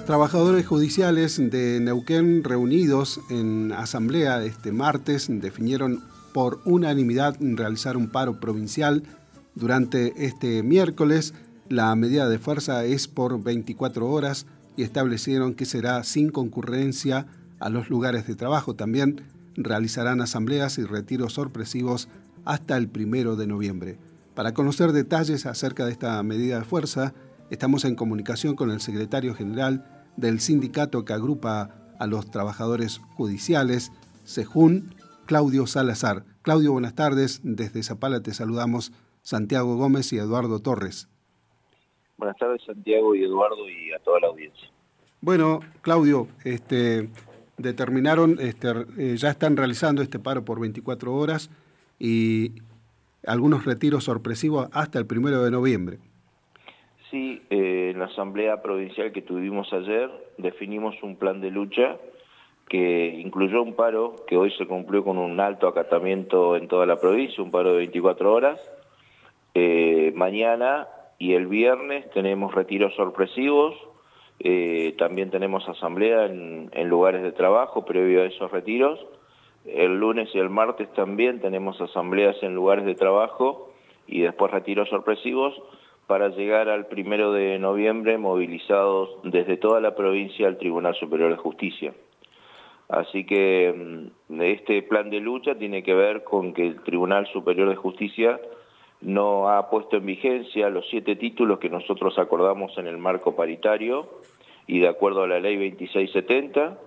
Trabajadores judiciales de Neuquén reunidos en asamblea este martes definieron por unanimidad realizar un paro provincial durante este miércoles. La medida de fuerza es por 24 horas y establecieron que será sin concurrencia a los lugares de trabajo. También realizarán asambleas y retiros sorpresivos hasta el 1 de noviembre. Para conocer detalles acerca de esta medida de fuerza, estamos en comunicación con el secretario general del sindicato que agrupa a los trabajadores judiciales, SEJUN, Claudio Salazar. Claudio, buenas tardes. Desde Zapala te saludamos Santiago Gómez y Eduardo Torres. Buenas tardes, Santiago y Eduardo, y a toda la audiencia. Bueno, Claudio, determinaron, ya están realizando este paro por 24 horas y algunos retiros sorpresivos hasta el 1 de noviembre. Sí, en la asamblea provincial que tuvimos ayer definimos un plan de lucha que incluyó un paro que hoy se cumplió con un alto acatamiento en toda la provincia, un paro de 24 horas. Mañana y el viernes tenemos retiros sorpresivos, también tenemos asamblea en lugares de trabajo previo a esos retiros. El lunes y el martes también tenemos asambleas en lugares de trabajo y después retiros sorpresivos, para llegar al 1 de noviembre movilizados desde toda la provincia al Tribunal Superior de Justicia. Así que este plan de lucha tiene que ver con que el Tribunal Superior de Justicia no ha puesto en vigencia los 7 títulos que nosotros acordamos en el marco paritario y de acuerdo a la ley 2670.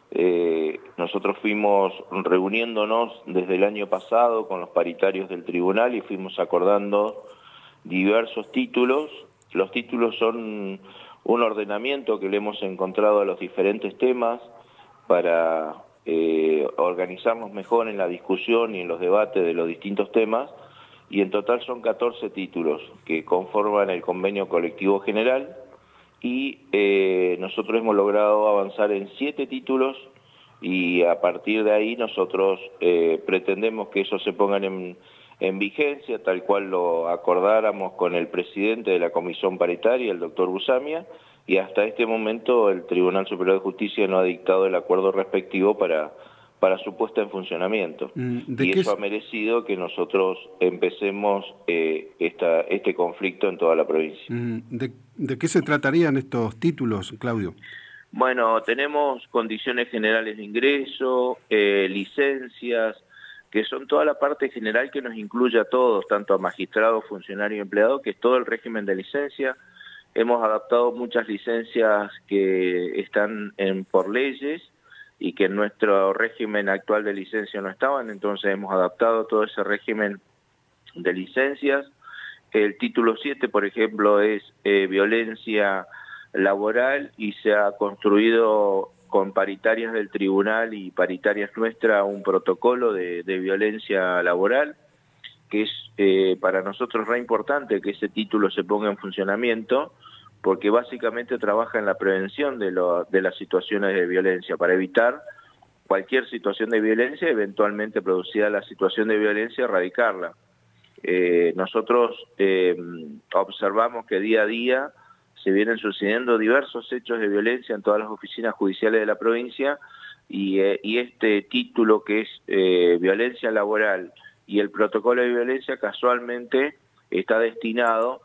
Nosotros fuimos reuniéndonos desde el año pasado con los paritarios del tribunal y fuimos acordando diversos títulos. Los títulos son un ordenamiento que le hemos encontrado a los diferentes temas para organizarnos mejor en la discusión y en los debates de los distintos temas, y en total son 14 títulos que conforman el convenio colectivo general, y nosotros hemos logrado avanzar en 7 títulos, y a partir de ahí nosotros pretendemos que esos se pongan en vigencia, tal cual lo acordáramos con el presidente de la comisión paritaria, el doctor Busamia, y hasta este momento el Tribunal Superior de Justicia no ha dictado el acuerdo respectivo para su puesta en funcionamiento. Y eso ha merecido que nosotros empecemos este conflicto en toda la provincia. ¿De qué se tratarían estos títulos, Claudio? Bueno, tenemos condiciones generales de ingreso, licencias, que son toda la parte general que nos incluye a todos, tanto a magistrados, funcionarios y empleados, que es todo el régimen de licencia. Hemos adaptado muchas licencias que están por leyes y que en nuestro régimen actual de licencia no estaban, entonces hemos adaptado todo ese régimen de licencias. El título 7, por ejemplo, es violencia laboral, y se ha construido con paritarias del tribunal y paritarias nuestra un protocolo de violencia laboral, que es para nosotros re importante que ese título se ponga en funcionamiento, porque básicamente trabaja en la prevención de las situaciones de violencia, para evitar cualquier situación de violencia, eventualmente producida la situación de violencia, erradicarla. Nosotros observamos que día a día se vienen sucediendo diversos hechos de violencia en todas las oficinas judiciales de la provincia, y este título, que es violencia laboral, y el protocolo de violencia, casualmente está destinado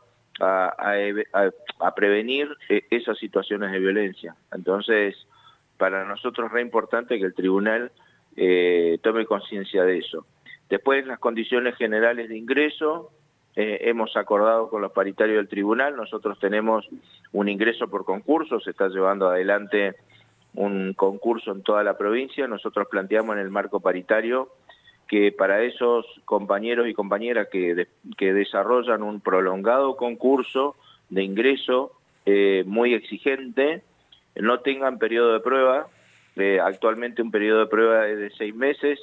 a prevenir esas situaciones de violencia. Entonces, para nosotros es re importante que el tribunal tome conciencia de eso. Después, las condiciones generales de ingreso, hemos acordado con los paritarios del tribunal. Nosotros tenemos un ingreso por concurso, se está llevando adelante un concurso en toda la provincia. Nosotros planteamos en el marco paritario que para esos compañeros y compañeras que desarrollan un prolongado concurso de ingreso muy exigente, no tengan periodo de prueba. Actualmente un periodo de prueba es de 6 meses,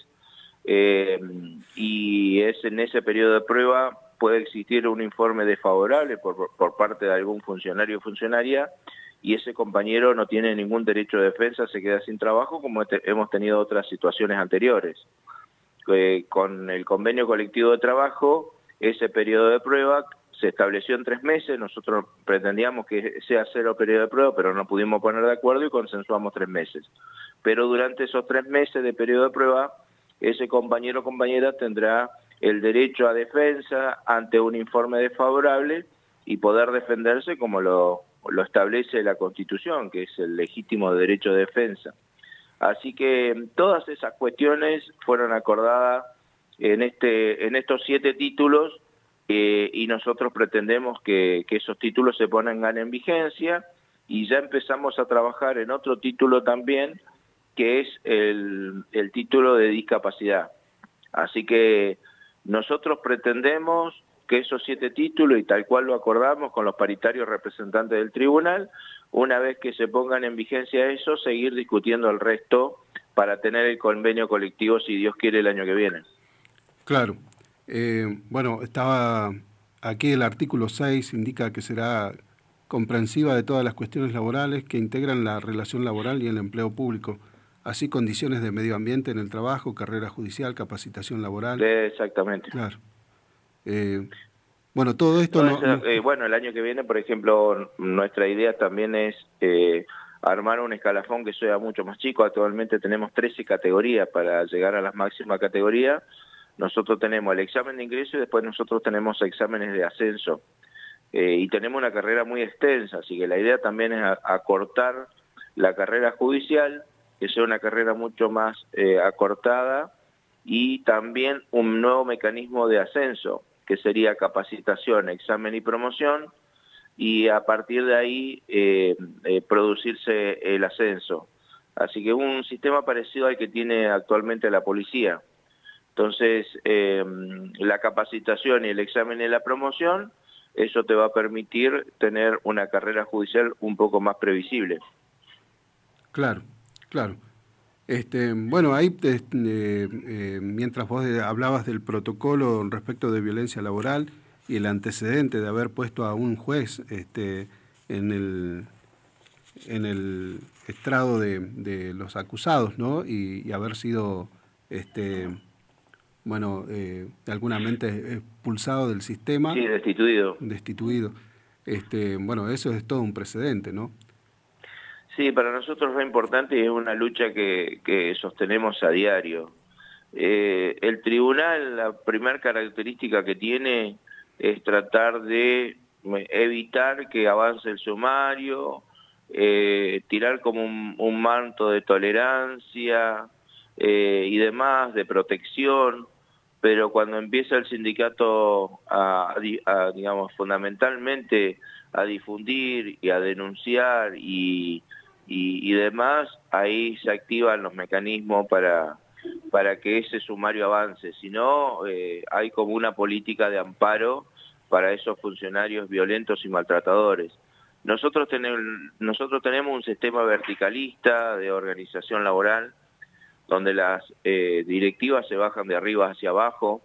y es en ese periodo de prueba puede existir un informe desfavorable por parte de algún funcionario o funcionaria, y ese compañero no tiene ningún derecho de defensa, se queda sin trabajo, como hemos tenido otras situaciones anteriores. Con el convenio colectivo de trabajo, ese periodo de prueba se estableció en 3 meses, nosotros pretendíamos que sea 0 periodo de prueba, pero no pudimos poner de acuerdo y consensuamos 3 meses. Pero durante esos 3 meses de periodo de prueba, ese compañero o compañera tendrá el derecho a defensa ante un informe desfavorable y poder defenderse como lo establece la Constitución, que es el legítimo derecho de defensa. Así que todas esas cuestiones fueron acordadas en estos 7 títulos y nosotros pretendemos que esos títulos se pongan en vigencia y ya empezamos a trabajar en otro título también, que es el título de discapacidad. Así que nosotros pretendemos que esos 7 títulos, y tal cual lo acordamos con los paritarios representantes del tribunal, una vez que se pongan en vigencia eso, seguir discutiendo el resto para tener el convenio colectivo, si Dios quiere, el año que viene. Claro. Bueno, estaba aquí el artículo 6, indica que será comprensiva de todas las cuestiones laborales que integran la relación laboral y el empleo público, así condiciones de medio ambiente en el trabajo, carrera judicial, capacitación laboral. Exactamente. Claro. Bueno, todo esto bueno, el año que viene, por ejemplo, nuestra idea también es armar un escalafón que sea mucho más chico. Actualmente tenemos 13 categorías para llegar a las máximas categorías. Nosotros tenemos el examen de ingreso y después nosotros tenemos exámenes de ascenso. Y tenemos una carrera muy extensa, así que la idea también es acortar la carrera judicial, que sea una carrera mucho más acortada, y también un nuevo mecanismo de ascenso, que sería capacitación, examen y promoción, y a partir de ahí producirse el ascenso. Así que un sistema parecido al que tiene actualmente la policía. Entonces, la capacitación y el examen y la promoción, eso te va a permitir tener una carrera judicial un poco más previsible. Claro, claro. Bueno, ahí mientras vos hablabas del protocolo respecto de violencia laboral y el antecedente de haber puesto a un juez en el estrado de los acusados, ¿no? Y haber sido de alguna mente expulsado del sistema. Sí, destituido. Destituido. Bueno, eso es todo un precedente, ¿no? Sí, para nosotros es importante y es una lucha que sostenemos a diario. El tribunal, la primera característica que tiene es tratar de evitar que avance el sumario, tirar como un manto de tolerancia y demás, de protección, pero cuando empieza el sindicato digamos, fundamentalmente a difundir y a denunciar y demás, ahí se activan los mecanismos para que ese sumario avance. Si no, hay como una política de amparo para esos funcionarios violentos y maltratadores. Nosotros tenemos un sistema verticalista de organización laboral, donde las directivas se bajan de arriba hacia abajo,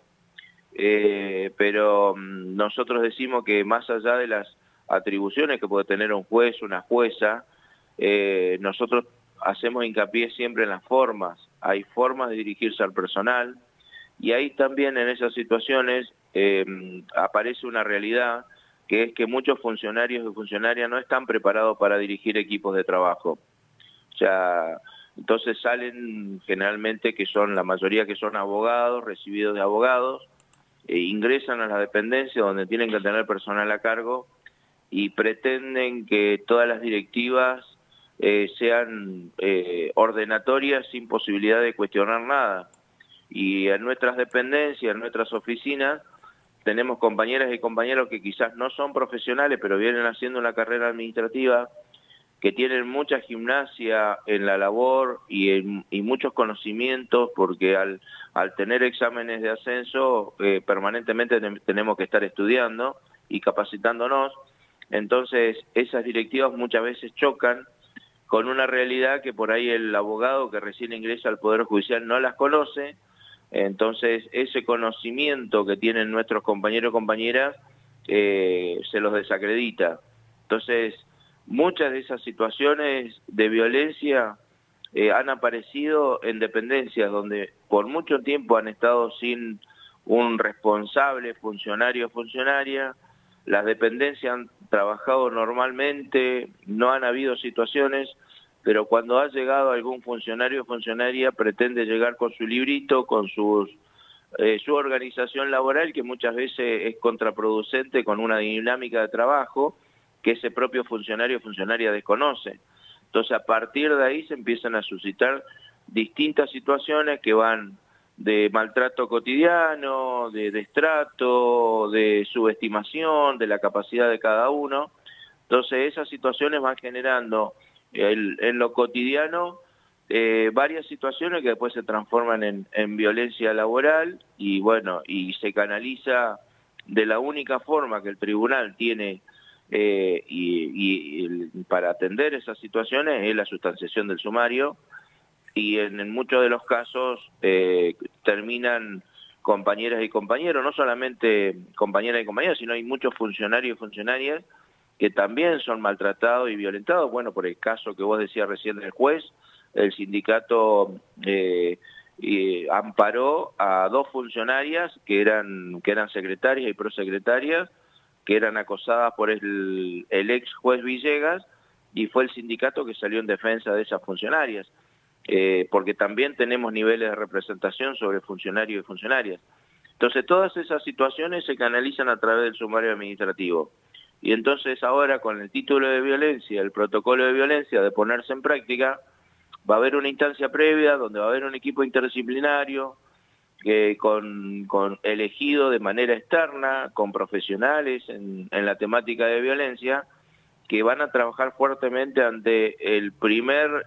pero nosotros decimos que más allá de las atribuciones que puede tener un juez, una jueza, nosotros hacemos hincapié siempre en las formas. Hay formas de dirigirse al personal y ahí también en esas situaciones aparece una realidad, que es que muchos funcionarios y funcionarias no están preparados para dirigir equipos de trabajo. O sea, entonces salen generalmente la mayoría que son abogados, recibidos de abogados, ingresan a la dependencia donde tienen que tener personal a cargo y pretenden que todas las directivas sean ordenatorias sin posibilidad de cuestionar nada. Y en nuestras dependencias, en nuestras oficinas, tenemos compañeras y compañeros que quizás no son profesionales, pero vienen haciendo una carrera administrativa, que tienen mucha gimnasia en la labor y muchos conocimientos, porque al tener exámenes de ascenso permanentemente tenemos que estar estudiando y capacitándonos. Entonces esas directivas muchas veces chocan con una realidad que por ahí el abogado que recién ingresa al Poder Judicial no las conoce. Entonces ese conocimiento que tienen nuestros compañeros y compañeras se los desacredita. Entonces muchas de esas situaciones de violencia han aparecido en dependencias donde por mucho tiempo han estado sin un responsable, funcionario o funcionaria, las dependencias han trabajado normalmente, no han habido situaciones, pero cuando ha llegado algún funcionario o funcionaria pretende llegar con su librito, con su organización laboral, que muchas veces es contraproducente con una dinámica de trabajo que ese propio funcionario o funcionaria desconoce. Entonces, a partir de ahí se empiezan a suscitar distintas situaciones que van de maltrato cotidiano, de destrato, de subestimación de la capacidad de cada uno. Entonces, esas situaciones van generando en lo cotidiano varias situaciones que después se transforman en violencia laboral y bueno, y se canaliza de la única forma que el tribunal tiene para atender esas situaciones es la sustanciación del sumario, y en muchos de los casos terminan compañeras y compañeros, no solamente compañeras y compañeros, sino hay muchos funcionarios y funcionarias que también son maltratados y violentados. Bueno, por el caso que vos decías recién del juez, el sindicato amparó a 2 funcionarias que eran secretarias y prosecretarias, que eran acosadas por el ex juez Villegas, y fue el sindicato que salió en defensa de esas funcionarias, porque también tenemos niveles de representación sobre funcionarios y funcionarias. Entonces todas esas situaciones se canalizan a través del sumario administrativo. Y entonces ahora, con el título de violencia, el protocolo de violencia de ponerse en práctica, va a haber una instancia previa donde va a haber un equipo interdisciplinario con elegido de manera externa, con profesionales en la temática de violencia, que van a trabajar fuertemente ante el primer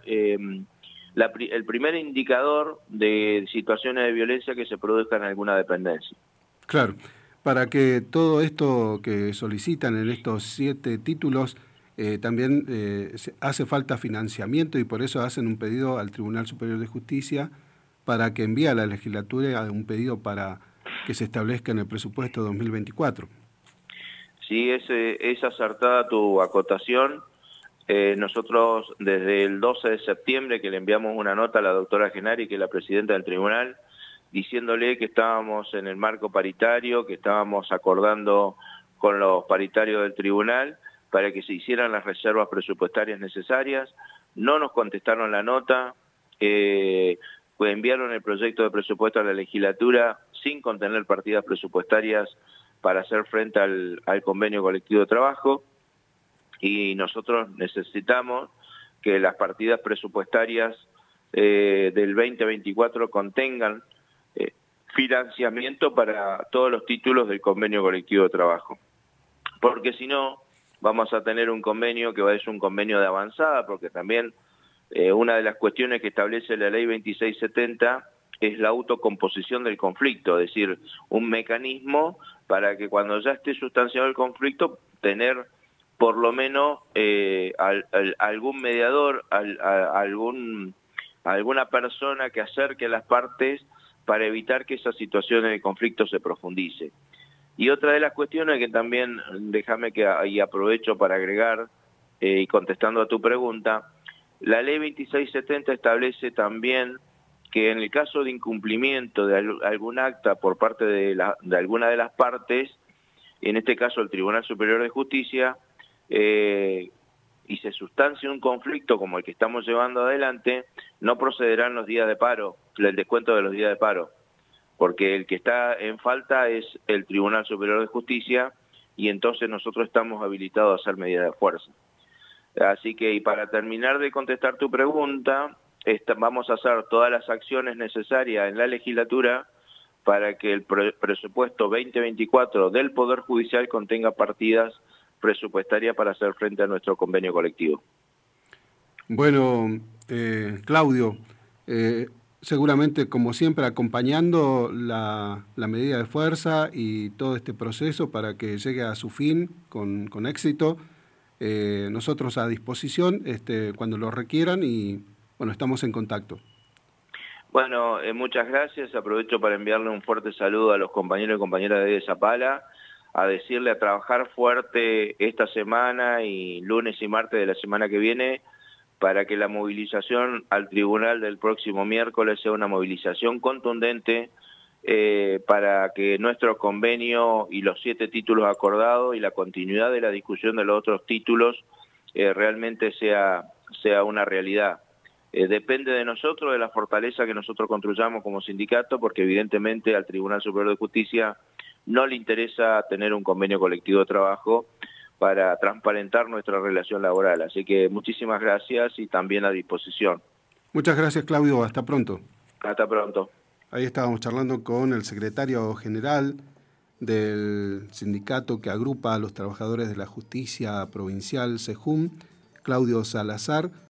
indicador de situaciones de violencia que se produzcan en alguna dependencia. Claro, para que todo esto que solicitan en estos 7 títulos también hace falta financiamiento, y por eso hacen un pedido al Tribunal Superior de Justicia para que envíe a la legislatura un pedido para que se establezca en el presupuesto 2024. Sí, es acertada tu acotación. Nosotros desde el 12 de septiembre que le enviamos una nota a la doctora Genari, que es la presidenta del tribunal, diciéndole que estábamos en el marco paritario, que estábamos acordando con los paritarios del tribunal para que se hicieran las reservas presupuestarias necesarias. No nos contestaron la nota, pues enviaron el proyecto de presupuesto a la legislatura sin contener partidas presupuestarias para hacer frente al convenio colectivo de trabajo, y nosotros necesitamos que las partidas presupuestarias del 2024 contengan financiamiento para todos los títulos del convenio colectivo de trabajo, porque si no vamos a tener un convenio que va a ser un convenio de avanzada, porque también una de las cuestiones que establece la ley 2670 es la autocomposición del conflicto, es decir, un mecanismo para que cuando ya esté sustanciado el conflicto, tener por lo menos algún mediador, alguna persona que acerque a las partes para evitar que esas situaciones de conflicto se profundice. Y otra de las cuestiones que también, déjame que ahí aprovecho para agregar, y contestando a tu pregunta, la ley 2670 establece también que en el caso de incumplimiento de algún acta por parte de alguna de las partes, en este caso el Tribunal Superior de Justicia, y se sustancia un conflicto como el que estamos llevando adelante, no procederán los días de paro, el descuento de los días de paro, porque el que está en falta es el Tribunal Superior de Justicia, y entonces nosotros estamos habilitados a hacer medidas de fuerza. Así que, y para terminar de contestar tu pregunta, vamos a hacer todas las acciones necesarias en la legislatura para que el presupuesto 2024 del Poder Judicial contenga partidas presupuestarias para hacer frente a nuestro convenio colectivo. Bueno, Claudio, seguramente, como siempre, acompañando la medida de fuerza y todo este proceso para que llegue a su fin con éxito. Nosotros a disposición cuando lo requieran, y bueno, estamos en contacto. Bueno, muchas gracias. Aprovecho para enviarle un fuerte saludo a los compañeros y compañeras de Zapala, a decirle a trabajar fuerte esta semana y lunes y martes de la semana que viene para que la movilización al tribunal del próximo miércoles sea una movilización contundente para que nuestro convenio y los 7 títulos acordados y la continuidad de la discusión de los otros títulos realmente sea una realidad. Depende de nosotros, de la fortaleza que nosotros construyamos como sindicato, porque evidentemente al Tribunal Superior de Justicia no le interesa tener un convenio colectivo de trabajo para transparentar nuestra relación laboral. Así que muchísimas gracias y también a disposición. Muchas gracias, Claudio. Hasta pronto. Hasta pronto. Ahí estábamos charlando con el secretario general del sindicato que agrupa a los trabajadores de la justicia provincial, SEJUM, Claudio Salazar.